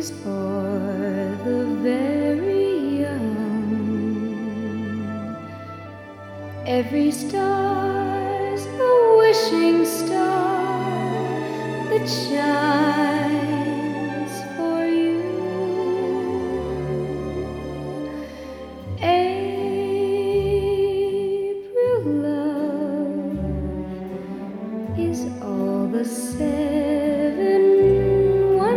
is for the very young. Every star's a wishing star that shines